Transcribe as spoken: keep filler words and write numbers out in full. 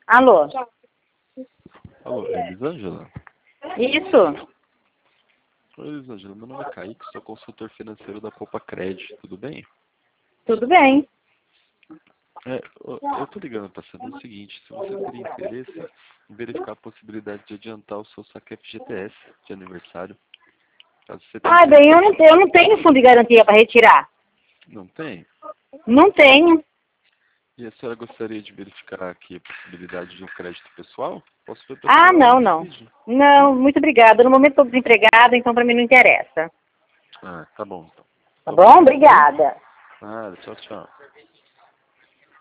Alô? Alô, é Elisângela? Isso. Oi, Elisângela, meu nome é Kaique, sou consultor financeiro da Poupa Cred, tudo bem? Tudo bem. É, eu eu tô ligando para saber o seguinte, se você teria interesse em verificar a possibilidade de adiantar o seu saque F G T S de aniversário, caso você tenha Ah, bem, eu interesse. não, tenho- eu não tenho fundo de garantia para retirar. Não tem? Não tenho. E a senhora gostaria de verificar aqui a possibilidade de um crédito pessoal? Posso ver para a Ah, senhora não, antes não. de... Não, muito obrigada. No momento estou desempregada, então para mim não interessa. Ah, tá bom então. Tá Muito bom? obrigado, viu? Obrigada. Ah, tchau, tchau.